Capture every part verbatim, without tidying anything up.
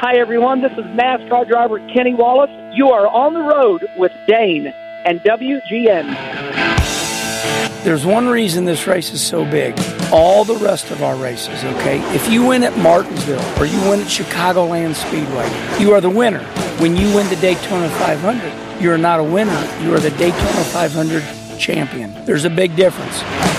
Hi, everyone. This is NASCAR driver Kenny Wallace. You are on the road with Dane and W G N. There's one reason this race is so big. All the rest of our races, okay? If you win at Martinsville or you win at Chicagoland Speedway, you are the winner. When you win the Daytona five hundred, you're not a winner. You are the Daytona five hundred champion. There's a big difference.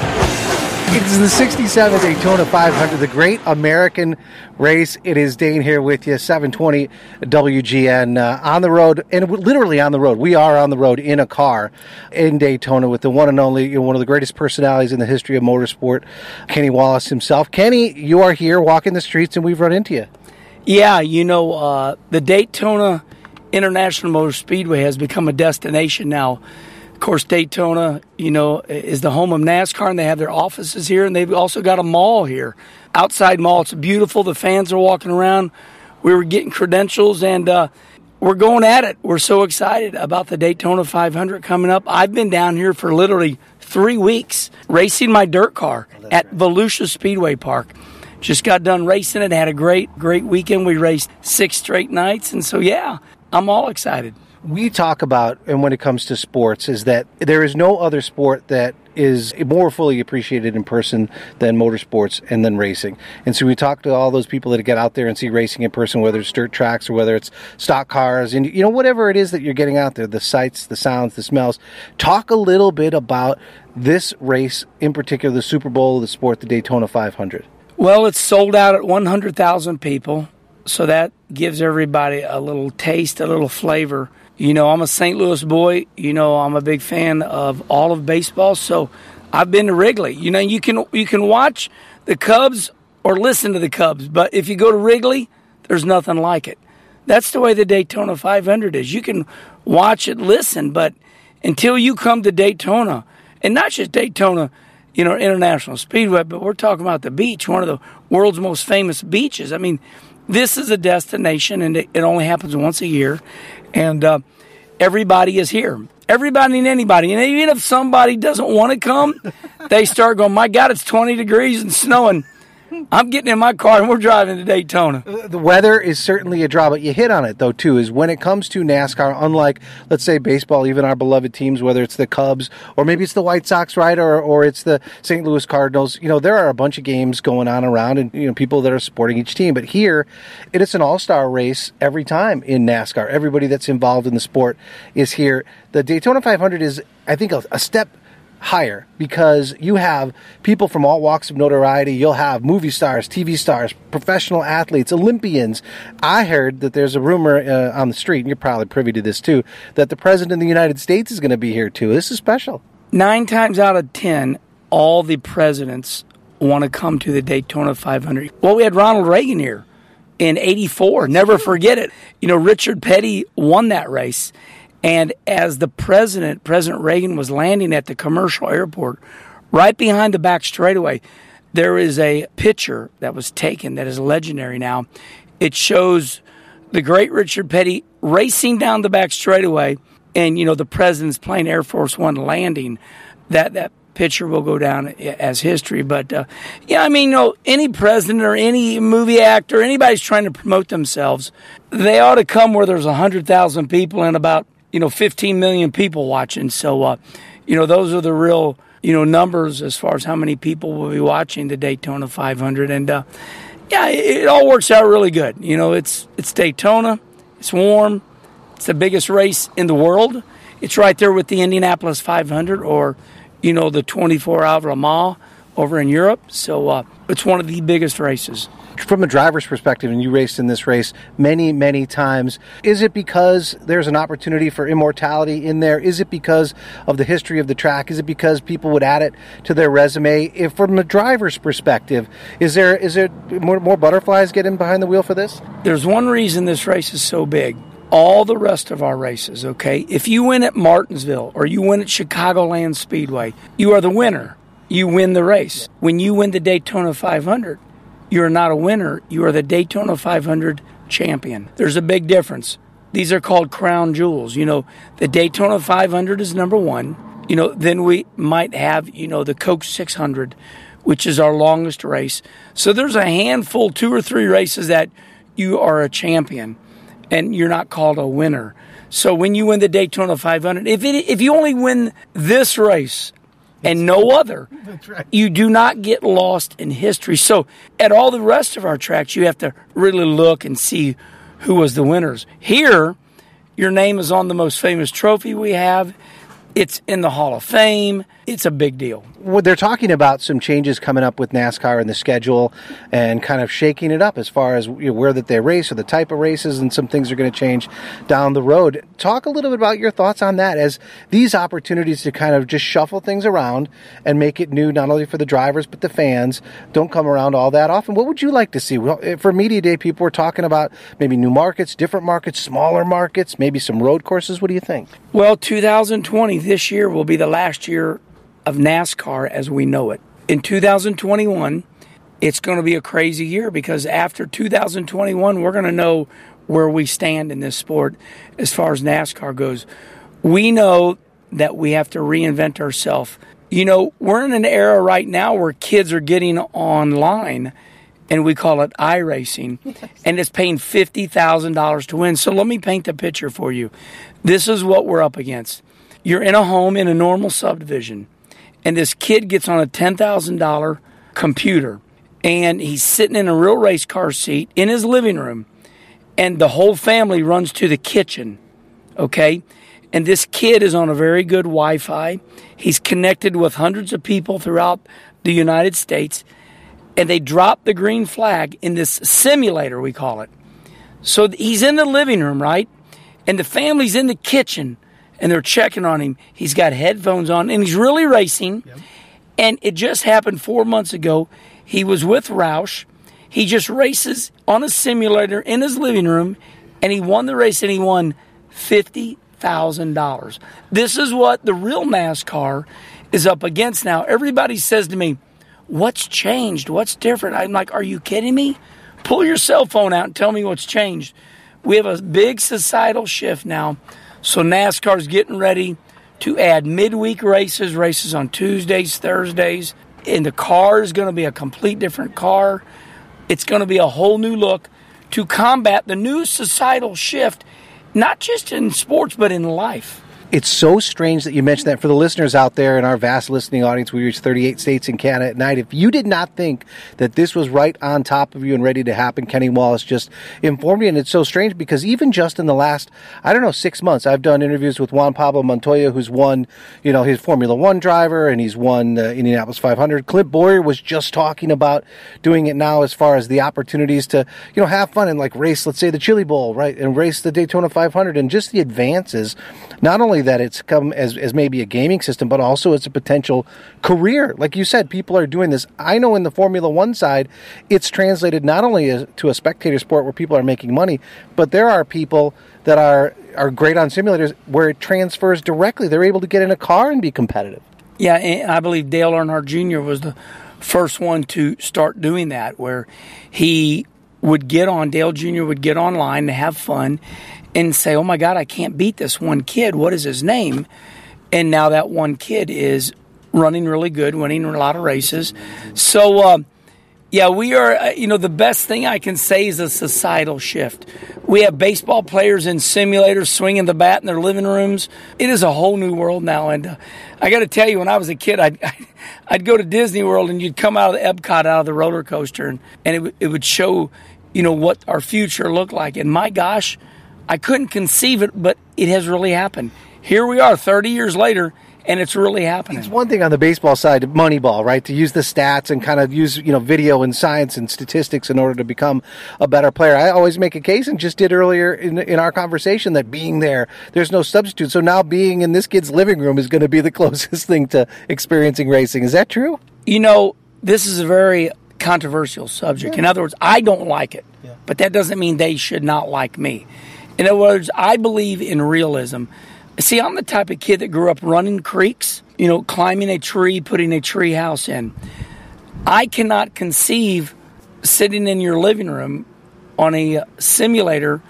It's the sixty-seven Daytona five hundred, the great American race. It is Dane here with you, seven twenty W G N, uh, on the road, and literally on the road. We are on the road in a car in Daytona with the one and only, you know, one of the greatest personalities in the history of motorsport, Kenny Wallace himself. Kenny, you are here walking the streets, and we've run into you. Yeah, you know, uh, the Daytona International Motor Speedway has become a destination now. Of course, Daytona, you know, is the home of NASCAR, and they have their offices here, and they've also got a mall here, outside mall. It's beautiful. The fans are walking around. We were getting credentials, and uh, we're going at it. We're so excited about the Daytona five hundred coming up. I've been down here for literally three weeks racing my dirt car oh, at right. Volusia Speedway Park. Just got done racing it. Had a great, great weekend. We raced six straight nights, and so, yeah, I'm all excited. We talk about, and when it comes to sports, is that there is no other sport that is more fully appreciated in person than motorsports and then racing. And so we talk to all those people that get out there and see racing in person, whether it's dirt tracks or whether it's stock cars, and you know, whatever it is that you're getting out there, the sights, the sounds, the smells. Talk a little bit about this race in particular, the Super Bowl of the sport, the Daytona five hundred. Well, it's sold out at one hundred thousand people, so that gives everybody a little taste, a little flavor. You know, I'm a Saint Louis boy. You know, I'm a big fan of all of baseball, so I've been to Wrigley. You know, you can you can watch the Cubs or listen to the Cubs, but if you go to Wrigley, there's nothing like it. That's the way the Daytona five hundred is. You can watch it, listen, but until you come to Daytona, and not just Daytona, you know, International Speedway, but we're talking about the beach, one of the world's most famous beaches. I mean, this is a destination, and it, it only happens once a year. And uh, everybody is here. Everybody and anybody. And even if somebody doesn't want to come, they start going, my God, it's twenty degrees and snowing. I'm getting in my car and we're driving to Daytona. The weather is certainly a draw, but you hit on it, though, too, is when it comes to NASCAR, unlike, let's say, baseball, even our beloved teams, whether it's the Cubs or maybe it's the White Sox, right, or or it's the Saint Louis Cardinals, you know, there are a bunch of games going on around and, you know, people that are supporting each team. But here, it is an all-star race every time in NASCAR. Everybody that's involved in the sport is here. The Daytona five hundred is, I think, a, a step higher because you have people from all walks of notoriety. You'll have movie stars, T V stars, professional athletes, Olympians. I heard that there's a rumor uh, on the street, and you're probably privy to this too, that the President of the United States is going to be here too. This is special. Nine times out of ten, all the presidents want to come to the Daytona five hundred. Well, we had Ronald Reagan here in eighty-four. Never forget it. You know, Richard Petty won that race. And as the president, President Reagan, was landing at the commercial airport, right behind the back straightaway, there is a picture that was taken that is legendary now. It shows the great Richard Petty racing down the back straightaway, and, you know, the president's plane, Air Force One, landing. That that picture will go down as history. But, uh, yeah, I mean, you know, any president or any movie actor, anybody's trying to promote themselves, they ought to come where there's one hundred thousand people and about, you know, fifteen million people watching. So, uh, you know, those are the real, you know, numbers as far as how many people will be watching the Daytona five hundred. And, uh, yeah, it, it all works out really good. You know, it's it's Daytona. It's warm. It's the biggest race in the world. It's right there with the Indianapolis five hundred or, you know, the twenty-four hour Le Mans over in Europe. So uh, it's one of the biggest races. From a driver's perspective, and you raced in this race many, many times, is it because there's an opportunity for immortality in there? Is it because of the history of the track? Is it because people would add it to their resume? If from a driver's perspective, is there is there more, more butterflies getting behind the wheel for this? There's one reason this race is so big. All the rest of our races, okay? If you win at Martinsville or you win at Chicagoland Speedway, you are the winner. You win the race. When you win the Daytona five hundred, you're not a winner. You are the Daytona five hundred champion. There's a big difference. These are called crown jewels. You know, the Daytona five hundred is number one. You know, then we might have, you know, the Coke six hundred, which is our longest race. So there's a handful, two or three races that you are a champion and you're not called a winner. So when you win the Daytona five hundred, if it, if you only win this race and no other, That's right. you do not get lost in history. So at all the rest of our tracks, you have to really look and see who was the winners. Here, your name is on the most famous trophy we have. It's in the Hall of Fame. It's a big deal. Well, they're talking about some changes coming up with NASCAR and the schedule and kind of shaking it up as far as, you know, where that they race or the type of races, and some things are going to change down the road. Talk a little bit about your thoughts on that, as these opportunities to kind of just shuffle things around and make it new, not only for the drivers but the fans, don't come around all that often. What would you like to see? Well, for Media Day, people were talking about maybe new markets, different markets, smaller markets, maybe some road courses. What do you think? Well, two thousand twenty, this year, will be the last year of NASCAR as we know it. In two thousand twenty-one, it's going to be a crazy year, because after two thousand twenty-one, we're going to know where we stand in this sport as far as NASCAR goes. We know that we have to reinvent ourselves. You know, we're in an era right now where kids are getting online, and we call it iRacing, and it's paying fifty thousand dollars to win. So let me paint the picture for you. This is what we're up against. You're in a home in a normal subdivision, and this kid gets on a ten thousand dollars computer, and he's sitting in a real race car seat in his living room, and the whole family runs to the kitchen, okay? And this kid is on a very good Wi-Fi. He's connected with hundreds of people throughout the United States, and they drop the green flag in this simulator, we call it. So he's in the living room, right? And the family's in the kitchen, and they're checking on him. He's got headphones on, and he's really racing. Yep. And it just happened four months ago. He was with Roush. He just races on a simulator in his living room, and he won the race, and he won fifty thousand dollars. This is what the real NASCAR is up against now. Everybody says to me, what's changed? What's different? I'm like, are you kidding me? Pull your cell phone out and tell me what's changed. We have a big societal shift now. So NASCAR's getting ready to add midweek races, races on Tuesdays, Thursdays. And the car is going to be a complete different car. It's going to be a whole new look to combat the new societal shift, not just in sports, but in life. It's so strange that you mentioned that. For the listeners out there in our vast listening audience, we reach thirty-eight states in Canada at night. If you did not think that this was right on top of you and ready to happen, Kenny Wallace just informed you. And it's so strange because even just in the last, I don't know, six months, I've done interviews with Juan Pablo Montoya, who's won, you know, his Formula One driver, and he's won uh, Indianapolis five hundred. Clint Boyer was just talking about doing it now as far as the opportunities to, you know, have fun and like race, let's say the Chili Bowl, right, and race the Daytona five hundred, and just the advances, not only that it's come as, as maybe a gaming system, but also it's a potential career. Like you said, people are doing this. I know in the Formula One side, it's translated not only as, to a spectator sport where people are making money, but there are people that are, are great on simulators where it transfers directly. They're able to get in a car and be competitive. Yeah, and I believe Dale Earnhardt Junior was the first one to start doing that, where he would get on, Dale Junior would get online to have fun and say, oh my God, I can't beat this one kid. What is his name? And now that one kid is running really good, winning a lot of races. So, uh, yeah, we are, uh, you know, the best thing I can say is a societal shift. We have baseball players in simulators swinging the bat in their living rooms. It is a whole new world now. And uh, I got to tell you, when I was a kid, I'd, I'd go to Disney World and you'd come out of the Epcot, out of the roller coaster, and, and it, w- it would show, you know, what our future looked like. And my gosh, I couldn't conceive it, but it has really happened. Here we are thirty years later, and it's really happening. It's one thing on the baseball side, Moneyball, right, to use the stats and kind of use, you know, video and science and statistics in order to become a better player. I always make a case, and just did earlier in, in our conversation, that being there, there's no substitute. So now being in this kid's living room is going to be the closest thing to experiencing racing. Is that true? You know, this is a very controversial subject. Yeah. In other words, I don't like it, yeah. But that doesn't mean they should not like me. In other words, I believe in realism. See, I'm the type of kid that grew up running creeks, you know, climbing a tree, putting a tree house in. I cannot conceive sitting in your living room on a simulator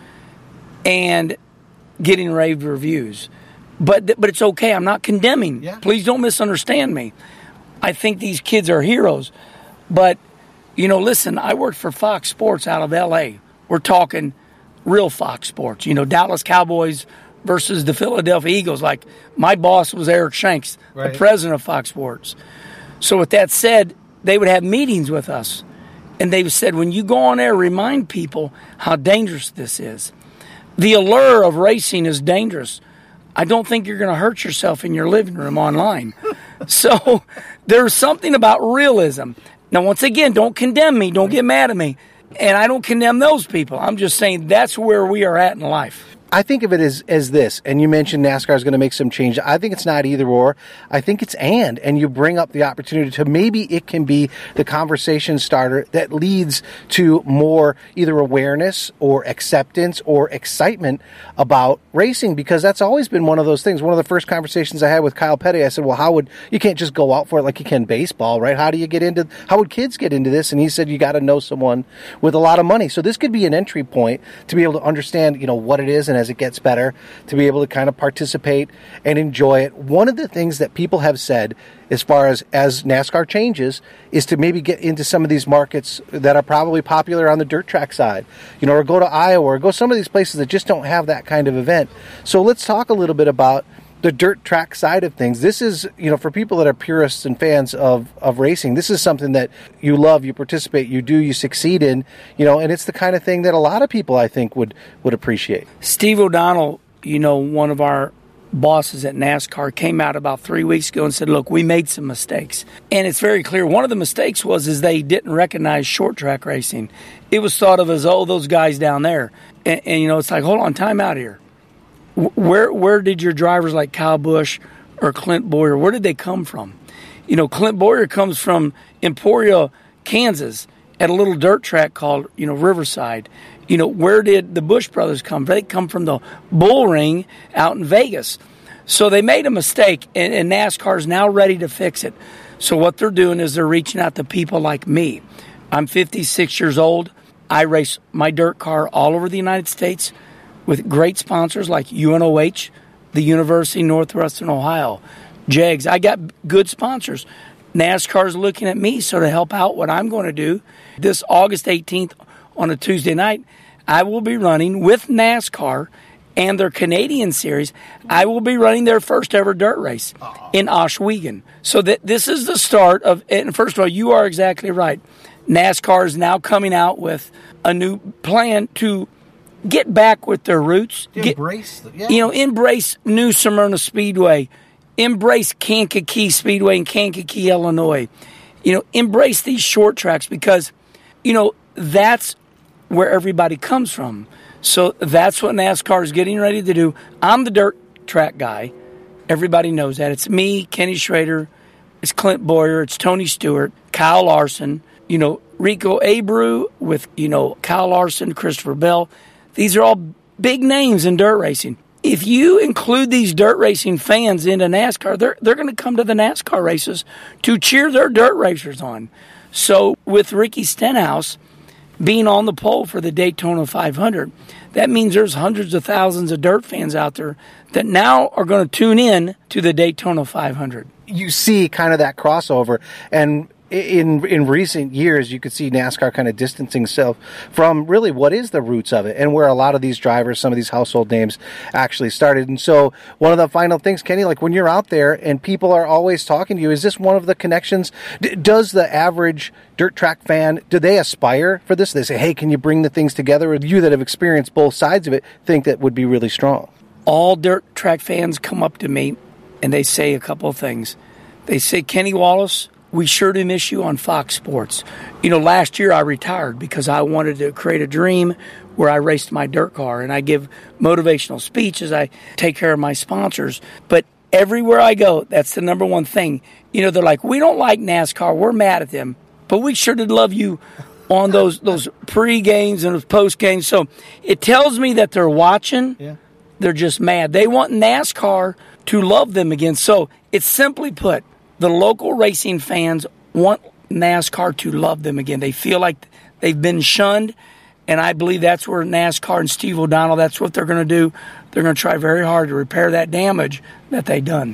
and getting rave reviews. But but it's okay. I'm not condemning. Yeah. Please don't misunderstand me. I think these kids are heroes. But, you know, listen, I worked for Fox Sports out of L A we're talking real Fox Sports. You know, Dallas Cowboys versus the Philadelphia Eagles. Like, my boss was Eric Shanks, right, the president of Fox Sports. So with that said, they would have meetings with us. And they said, when you go on there, remind people how dangerous this is. The allure of racing is dangerous. I don't think you're going to hurt yourself in your living room online. So there's something about realism. Now, once again, don't condemn me. Don't get mad at me. And I don't condemn those people. I'm just saying that's where we are at in life. I think of it as, as this, and you mentioned NASCAR is going to make some change. I think it's not either or. I think it's and, and you bring up the opportunity to maybe it can be the conversation starter that leads to more either awareness or acceptance or excitement about racing, because that's always been one of those things. One of the first conversations I had with Kyle Petty, I said, well, how would, you can't just go out for it like you can baseball, right? How do you get into, how would kids get into this? And he said, you got to know someone with a lot of money. So this could be an entry point to be able to understand, you know, what it is, and as it gets better, to be able to kind of participate and enjoy it. One of the things that people have said as far as as NASCAR changes is to maybe get into some of these markets that are probably popular on the dirt track side, you know, or go to Iowa or go some of these places that just don't have that kind of event. So let's talk a little bit about the dirt track side of things. This is, you know, for people that are purists and fans of, of racing, this is something that you love, you participate, you do, you succeed in, you know, and it's the kind of thing that a lot of people, I think, would, would appreciate. Steve O'Donnell, you know, one of our bosses at NASCAR, came out about three weeks ago and said, look, we made some mistakes. And it's very clear. One of the mistakes was is they didn't recognize short track racing. It was thought of as, oh, those guys down there. And, and you know, it's like, hold on, time out here. Where where did your drivers like Kyle Busch or Clint Bowyer, where did they come from? You know, Clint Bowyer comes from Emporia, Kansas, at a little dirt track called, you know, Riverside. You know, where did the Busch brothers come from? They come from the Bull Ring out in Vegas. So they made a mistake, and, and NASCAR is now ready to fix it. So what they're doing is they're reaching out to people like me. I'm fifty-six years old. I race my dirt car all over the United States with great sponsors like U N O H, the University of Northwestern Ohio, J A Gs. I got good sponsors. NASCAR's looking at me, so to help out what I'm going to do, this August eighteenth on a Tuesday night, I will be running with NASCAR and their Canadian series. I will be running their first ever dirt race in Oswego. So that this is the start of, and first of all, you are exactly right. NASCAR is now coming out with a new plan to get back with their roots. Get, embrace, the, yeah. You know, embrace New Smyrna Speedway. Embrace Kankakee Speedway in Kankakee, Illinois. You know, embrace these short tracks because, you know, that's where everybody comes from. So that's what NASCAR is getting ready to do. I'm the dirt track guy. Everybody knows that. It's me, Kenny Schrader. It's Clint Bowyer. It's Tony Stewart, Kyle Larson. You know, Rico Abreu with, you know, Kyle Larson, Christopher Bell. These are all big names in dirt racing. If you include these dirt racing fans into NASCAR, they're they're going to come to the NASCAR races to cheer their dirt racers on. So with Ricky Stenhouse being on the pole for the Daytona five hundred, that means there's hundreds of thousands of dirt fans out there that now are going to tune in to the Daytona five hundred. You see kind of that crossover, and in in recent years, you could see NASCAR kind of distancing itself from really what is the roots of it and where a lot of these drivers, some of these household names actually started. And so one of the final things, Kenny, like when you're out there and people are always talking to you, is this one of the connections? D- does the average dirt track fan, do they aspire for this? They say, hey, can you bring the things together? Or you that have experienced both sides of it think that would be really strong? All dirt track fans come up to me and they say a couple of things. They say, Kenny Wallace, we sure do miss you on Fox Sports. You know, last year I retired because I wanted to create a dream where I raced my dirt car and I give motivational speeches. I take care of my sponsors. But everywhere I go, that's the number one thing. You know, they're like, we don't like NASCAR. We're mad at them. But we sure did love you on those those pre-games and those post-games. So it tells me that they're watching. Yeah. They're just mad. They want NASCAR to love them again. So it's simply put, the local racing fans want NASCAR to love them again. They feel like they've been shunned, and I believe that's where NASCAR and Steve O'Donnell, that's what they're going to do. They're going to try very hard to repair that damage that they've done.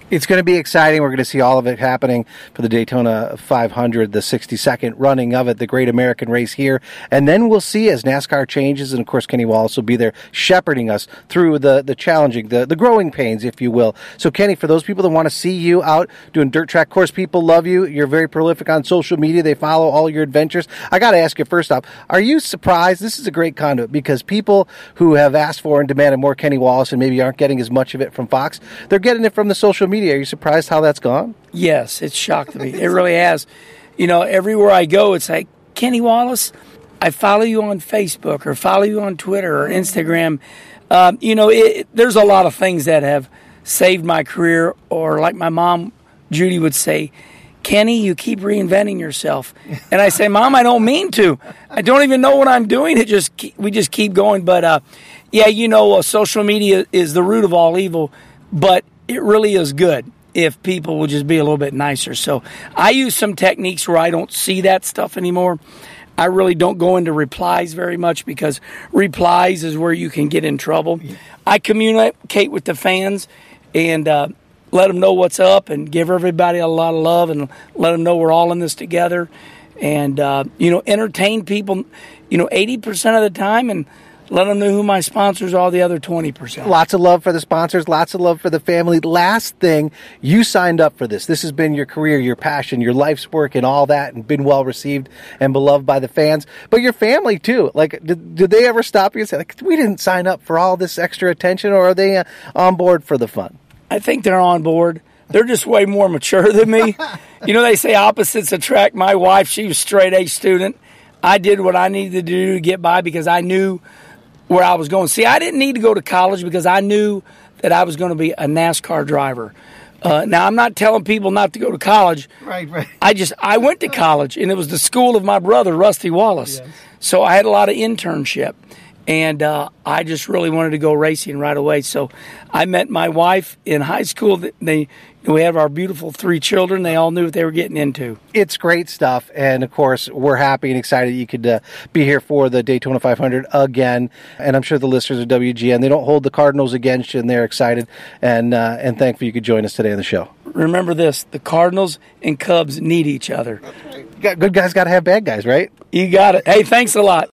It's going to be exciting. We're going to see all of it happening for the Daytona five hundred, the sixty-second running of it, the Great American Race here. And then we'll see as NASCAR changes. And, of course, Kenny Wallace will be there shepherding us through the, the challenging, the, the growing pains, if you will. So, Kenny, for those people that want to see you out doing dirt track course, people love you. You're very prolific on social media. They follow all your adventures. I got to ask you first off, are you surprised? This is a great conduit because people who have asked for and demanded more Kenny Wallace and maybe aren't getting as much of it from Fox, they're getting it from the social media. Are you surprised how that's gone? Yes, it's shocked me. It really has. You know, everywhere I go, it's like, Kenny Wallace, I follow you on Facebook or follow you on Twitter or Instagram. Um, you know, it, there's a lot of things that have saved my career, or like my mom, Judy, would say, Kenny, you keep reinventing yourself. And I say, Mom, I don't mean to. I don't even know what I'm doing. It just we just keep going. But, uh, yeah, you know, uh, social media is the root of all evil, but it really is good if people will just be a little bit nicer. So I use some techniques where I don't see that stuff anymore. I really don't go into replies very much because replies is where you can get in trouble. I communicate with the fans and uh, let them know what's up and give everybody a lot of love and let them know we're all in this together. And, uh, you know, entertain people, you know, eighty percent of the time and let them know who my sponsors are, the other twenty percent. Lots of love for the sponsors, lots of love for the family. Last thing, you signed up for this. This has been your career, your passion, your life's work and all that, and been well received and beloved by the fans. But your family, too. Like, did, did they ever stop you and say, like, we didn't sign up for all this extra attention, or are they uh, on board for the fun? I think they're on board. They're just way more mature than me. You know, they say opposites attract. My wife, she was a straight-A student. I did what I needed to do to get by because I knew where I was going. See, I didn't need to go to college because I knew that I was going to be a NASCAR driver. Uh, now, I'm not telling people not to go to college. Right, right. I just, I went to college, and it was the school of my brother, Rusty Wallace. Yes. So I had a lot of internship, and uh, I just really wanted to go racing right away. So I met my wife in high school. They, we have our beautiful three children. They all knew what they were getting into. It's great stuff. And, of course, we're happy and excited that you could uh, be here for the Daytona five hundred again. And I'm sure the listeners of W G N, they don't hold the Cardinals against you, and they're excited and, uh, and thankful you could join us today on the show. Remember this, the Cardinals and Cubs need each other. Good guys got to have bad guys, right? You got it. Hey, thanks a lot.